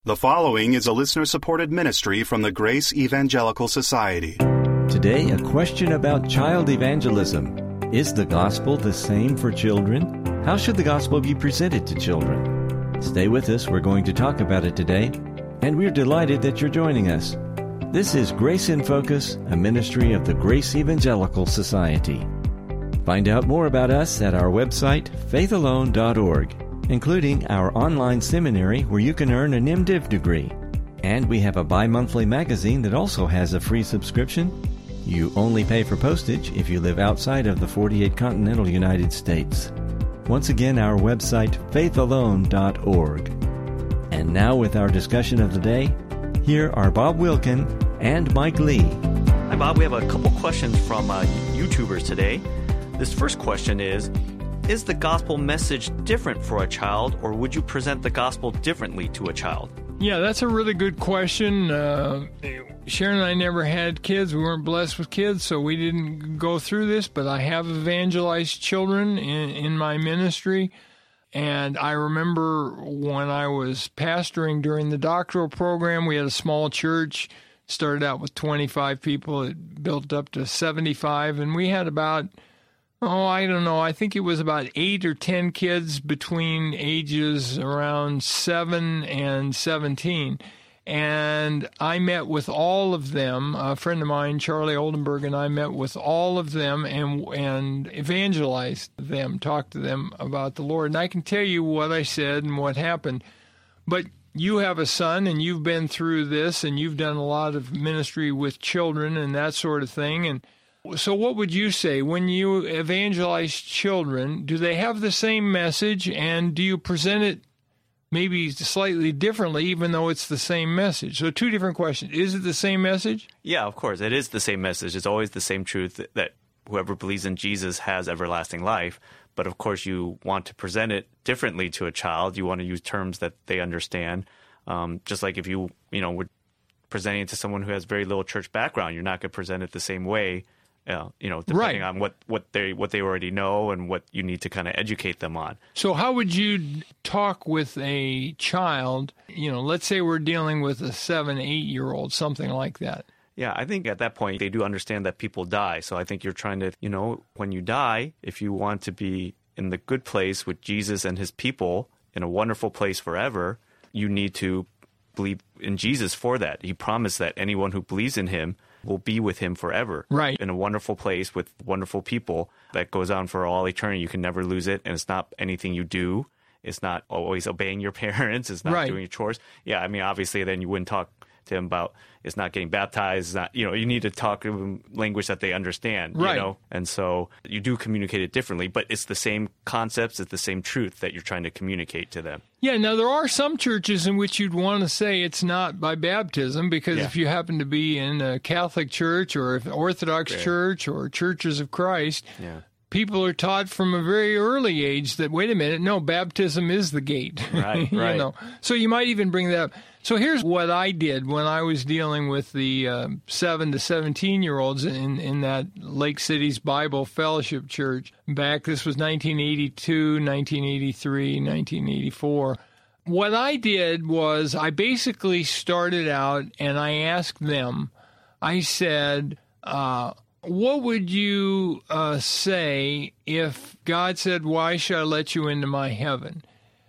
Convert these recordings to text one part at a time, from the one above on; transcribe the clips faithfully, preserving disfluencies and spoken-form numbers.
The following is a listener-supported ministry from the Grace Evangelical Society. Today, a question about child evangelism. Is the gospel the same for children? How should the gospel be presented to children? Stay with us. We're going to talk about it today, and we're delighted that you're joining us. This is Grace in Focus, a ministry of the Grace Evangelical Society. Find out more about us at our website, faith alone dot org. including our online seminary where you can earn an MDiv degree. And we have a bi-monthly magazine that also has a free subscription. You only pay for postage if you live outside of the forty-eight continental United States. Once again, our website, faith alone dot org. And now with our discussion of the day, here are Bob Wilkin and Mike Lee. Hi, Bob. We have a couple questions from uh, YouTubers today. This first question is, Is the gospel message different for a child, or would you present the gospel differently to a child? Yeah, that's a really good question. Uh, Sharon and I never had kids. We weren't blessed with kids, so we didn't go through this, but I have evangelized children in, in my ministry. And I remember when I was pastoring during the doctoral program, we had a small church. Started out with twenty-five people. It built up to seventy-five, and we had about Oh, I don't know. I think it was about eight or ten kids between ages around seven and seventeen. And I met with all of them. A friend of mine, Charlie Oldenburg, and I met with all of them and and evangelized them, talked to them about the Lord. And I can tell you what I said and what happened. But you have a son, and you've been through this, and you've done a lot of ministry with children and that sort of thing. And so what would you say when you evangelize children? Do they have the same message, and do you present it maybe slightly differently, even though it's the same message? So two different questions. Is it the same message? Yeah, of course. It is the same message. It's always the same truth that whoever believes in Jesus has everlasting life. But of course, you want to present it differently to a child. You want to use terms that they understand. Um, just like if you, you know, would presenting it to someone who has very little church background, you're not going to present it the same way. Yeah, you know, depending right. on what, what they what they already know and what you need to kind of educate them on. So how would you talk with a child, you know, let's say we're dealing with a seven, eight-year-old, something like that? Yeah, I think at that point they do understand that people die. So I think you're trying to, you know, when you die, if you want to be in the good place with Jesus and his people, in a wonderful place forever, you need to believe in Jesus for that. He promised that anyone who believes in him will be with him forever. Right. In a wonderful place with wonderful people that goes on for all eternity. You can never lose it, and it's not anything you do. It's not always obeying your parents. It's not right. doing your chores. Yeah, I mean, obviously, then you wouldn't talk to him about it's not getting baptized. It's not, you know, you need to talk to them language that they understand, right. you know? And so you do communicate it differently, but it's the same concepts, it's the same truth that you're trying to communicate to them. Yeah, now there are some churches in which you'd want to say it's not by baptism, because yeah. if you happen to be in a Catholic church or an Orthodox right. church or Churches of Christ, yeah. people are taught from a very early age that, wait a minute, no, baptism is the gate. Right, you right. know? So you might even bring that up. So here's what I did when I was dealing with the uh, seven to seventeen-year-olds in, in that Lake City's Bible Fellowship Church back, this was nineteen eighty-two, nineteen eighty-three, nineteen eighty-four. What I did was I basically started out and I asked them, I said, uh, what would you uh, say if God said, why should I let you into my heaven?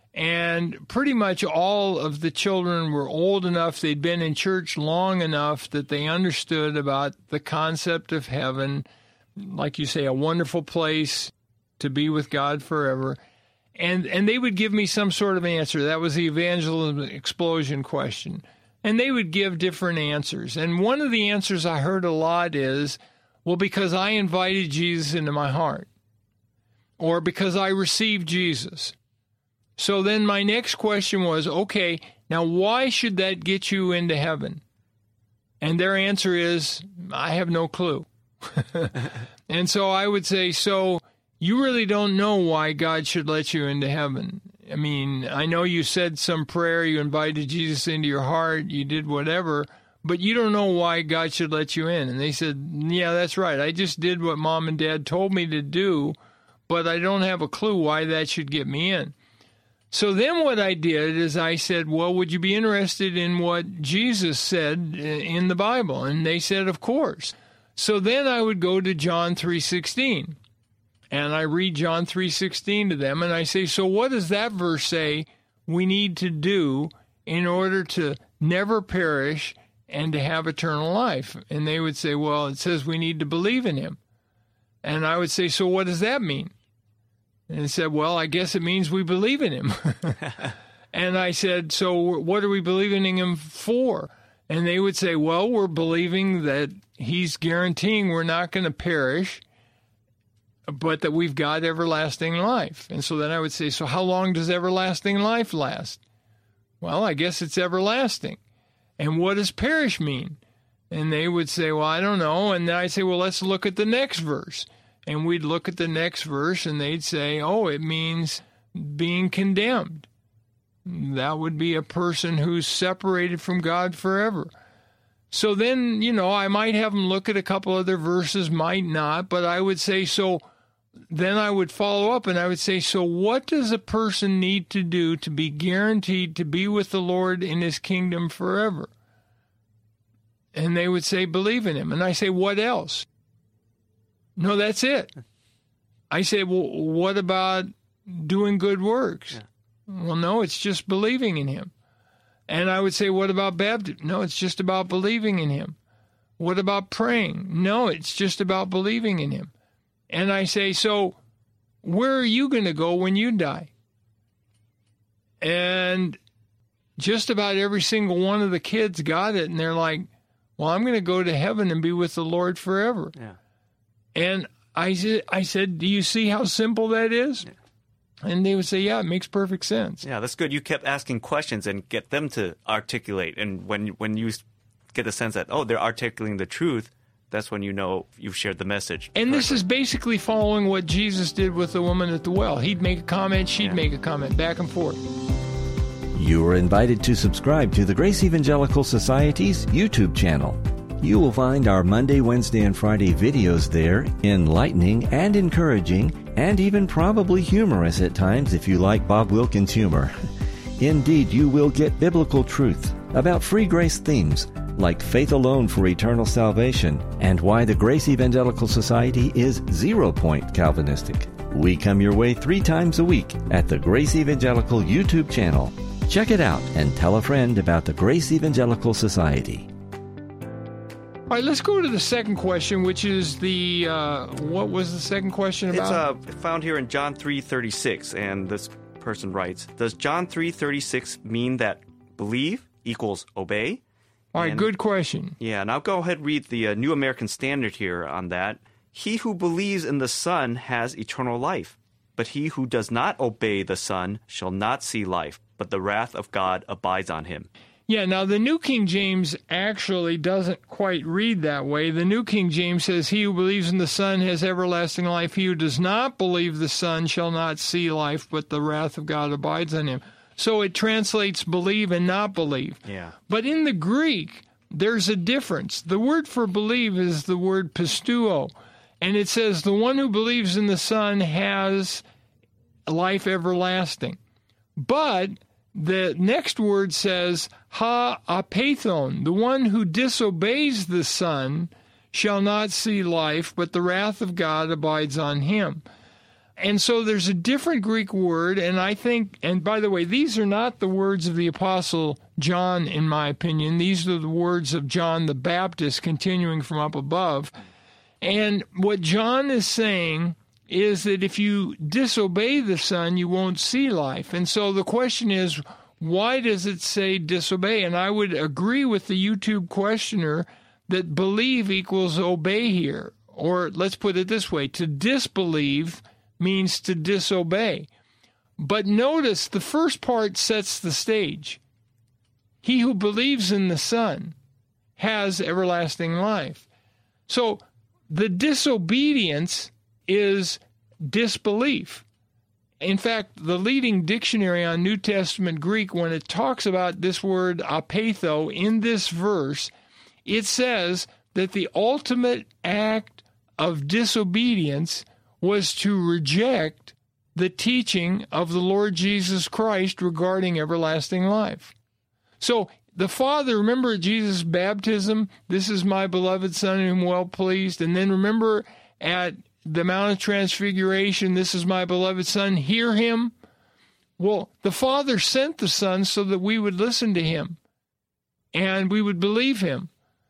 And pretty much all of the children were old enough, they'd been in church long enough that they understood about the concept of heaven, like you say, a wonderful place to be with God forever. And and they would give me some sort of answer. That was the evangelism explosion question. And they would give different answers. And one of the answers I heard a lot is, well, because I invited Jesus into my heart, or because I received Jesus. So then my next question was, okay, now why should that get you into heaven? And their answer is, I have no clue. And so I would say, so you really don't know why God should let you into heaven. I mean, I know you said some prayer, you invited Jesus into your heart, you did whatever, but you don't know why God should let you in. And they said, yeah, that's right. I just did what Mom and Dad told me to do, but I don't have a clue why that should get me in. So then what I did is I said, well, would you be interested in what Jesus said in the Bible? And they said, of course. So then I would go to John three sixteen, and I read John three sixteen to them, and I say, so what does that verse say we need to do in order to never perish and to have eternal life? And they would say, well, it says we need to believe in him. And I would say, so what does that mean? And he said, well, I guess it means we believe in him. And I said, so what are we believing in him for? And they would say, well, we're believing that he's guaranteeing we're not going to perish, but that we've got everlasting life. And so then I would say, so how long does everlasting life last? Well, I guess it's everlasting. And what does perish mean? And they would say, well, I don't know. And then I'd say, well, let's look at the next verse. And we'd look at the next verse, and they'd say, oh, it means being condemned. That would be a person who's separated from God forever. So then, you know, I might have them look at a couple other verses, might not, but I would say, so then I would follow up, and I would say, so what does a person need to do to be guaranteed to be with the Lord in his kingdom forever? And they would say, believe in him. And I say, what else? No, that's it. I say, well, what about doing good works? Yeah. Well, no, it's just believing in him. And I would say, what about baptism? No, it's just about believing in him. What about praying? No, it's just about believing in him. And I say, so where are you going to go when you die? And just about every single one of the kids got it, and they're like, well, I'm going to go to heaven and be with the Lord forever. Yeah. And I said, I said, do you see how simple that is? Yeah. And they would say, yeah, it makes perfect sense. Yeah, that's good. You kept asking questions and get them to articulate. And when when you get the sense that, oh, they're articulating the truth, that's when you know you've shared the message. And correctly. This is basically following what Jesus did with the woman at the well. He'd make a comment, she'd yeah. make a comment, back and forth. You are invited to subscribe to the Grace Evangelical Society's YouTube channel. You will find our Monday, Wednesday, and Friday videos there, enlightening and encouraging, and even probably humorous at times if you like Bob Wilkins humor. Indeed, you will get biblical truth about free grace themes like faith alone for eternal salvation and why the Grace Evangelical Society is zero-point Calvinistic. We come your way three times a week at the Grace Evangelical YouTube channel. Check it out and tell a friend about the Grace Evangelical Society. All right, let's go to the second question, which is the, uh, what was the second question about? It's uh, found here in John three thirty-six, and this person writes, does John three thirty-six mean that believe equals obey? All right, and, good question. Yeah, and I'll go ahead and read the uh, New American Standard here on that. He who believes in the Son has eternal life, but he who does not obey the Son shall not see life, but the wrath of God abides on him. Yeah, now the New King James actually doesn't quite read that way. The New King James says, he who believes in the Son has everlasting life. He who does not believe the Son shall not see life, but the wrath of God abides on him. So it translates believe and not believe. Yeah. But in the Greek, there's a difference. The word for believe is the word pisteuo. And it says, the one who believes in the Son has life everlasting. But the next word says, ha apethon, the one who disobeys the Son shall not see life, but the wrath of God abides on him. And so there's a different Greek word, and I think, and by the way, these are not the words of the Apostle John, in my opinion. These are the words of John the Baptist, continuing from up above. And what John is saying is that if you disobey the Son, you won't see life. And so the question is, why does it say disobey? And I would agree with the YouTube questioner that believe equals obey here. Or let's put it this way, to disbelieve means to disobey. But notice the first part sets the stage. He who believes in the Son has everlasting life. So the disobedience is disbelief. In fact, the leading dictionary on New Testament Greek, when it talks about this word apetho in this verse, it says that the ultimate act of disobedience was to reject the teaching of the Lord Jesus Christ regarding everlasting life. So the Father, remember at Jesus' baptism, this is my beloved Son in whom I'm well pleased. And then remember at the Mount of Transfiguration, this is my beloved Son, hear him. Well, the Father sent the Son so that we would listen to him and we would believe him.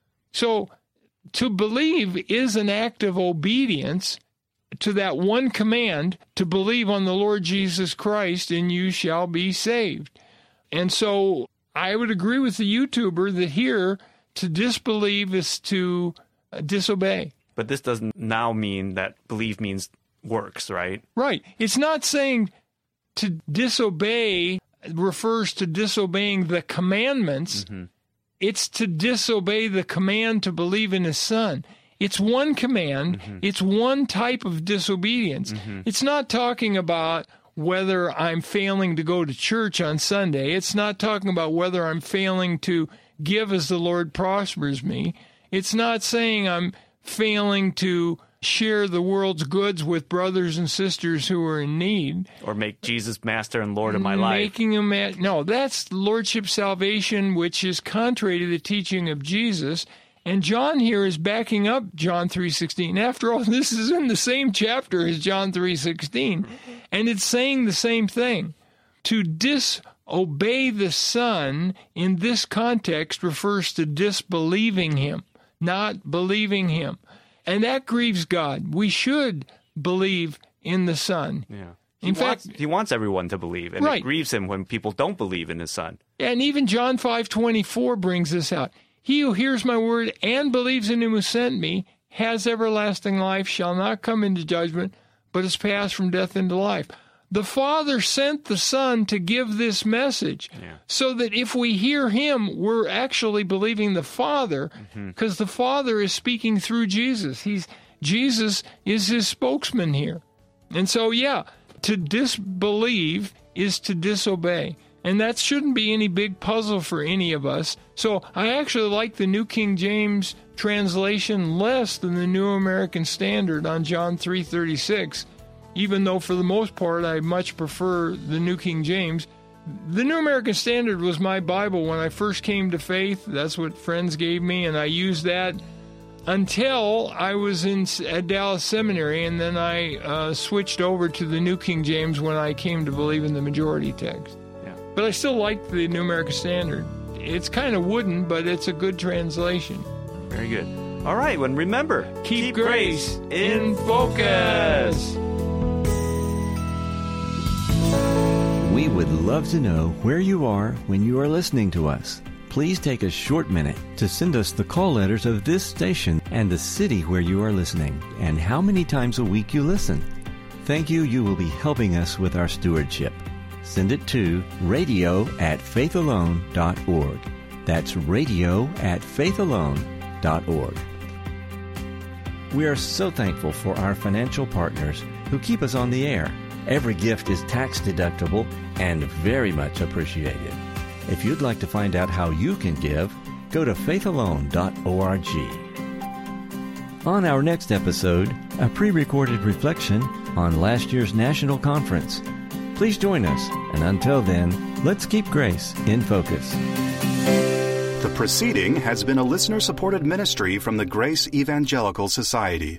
So to believe is an act of obedience to that one command, to believe on the Lord Jesus Christ and you shall be saved. And so I would agree with the YouTuber that here to disbelieve is to disobey. But this doesn't now mean that believe means works, right? Right. It's not saying to disobey refers to disobeying the commandments. Mm-hmm. It's to disobey the command to believe in his Son. It's one command. Mm-hmm. It's one type of disobedience. Mm-hmm. It's not talking about whether I'm failing to go to church on Sunday. It's not talking about whether I'm failing to give as the Lord prospers me. It's not saying I'm failing to share the world's goods with brothers and sisters who are in need. Or make Jesus master and Lord of my life. Making him ma- no, that's lordship salvation, which is contrary to the teaching of Jesus. And John here is backing up John three sixteen. After all, this is in the same chapter as John three sixteen, and it's saying the same thing. To disobey the Son in this context refers to disbelieving him, not believing him. And that grieves God. We should believe in the Son. Yeah. He In wants, fact, he wants everyone to believe, and right. It grieves him when people don't believe in his Son. And even John five twenty-four brings this out. He who hears my word and believes in him who sent me has everlasting life, shall not come into judgment, but is passed from death into life. The Father sent the Son to give this message, yeah. so that if we hear him, we're actually believing the Father, because mm-hmm. the Father is speaking through Jesus. He's Jesus is his spokesman here. And so, yeah, to disbelieve is to disobey. And that shouldn't be any big puzzle for any of us. So I actually like the New King James translation less than the New American Standard on John three thirty-six, even though for the most part I much prefer the New King James. The New American Standard was my Bible when I first came to faith. That's what friends gave me, and I used that until I was in at Dallas Seminary, and then I uh, switched over to the New King James when I came to believe in the majority text. But I still like the New American Standard. It's kind of wooden, but it's a good translation. Very good. All right, well, remember, keep, keep grace, grace in focus. We would love to know where you are when you are listening to us. Please take a short minute to send us the call letters of this station and the city where you are listening and how many times a week you listen. Thank you. You will be helping us with our stewardship. Send it to radio at faith alone dot org. That's radio at faith alone dot org. We are so thankful for our financial partners who keep us on the air. Every gift is tax deductible and very much appreciated. If you'd like to find out how you can give, go to faith alone dot org. On our next episode, a pre-recorded reflection on last year's national conference. Please join us, and until then, let's keep grace in focus. The proceeding has been a listener-supported ministry from the Grace Evangelical Society.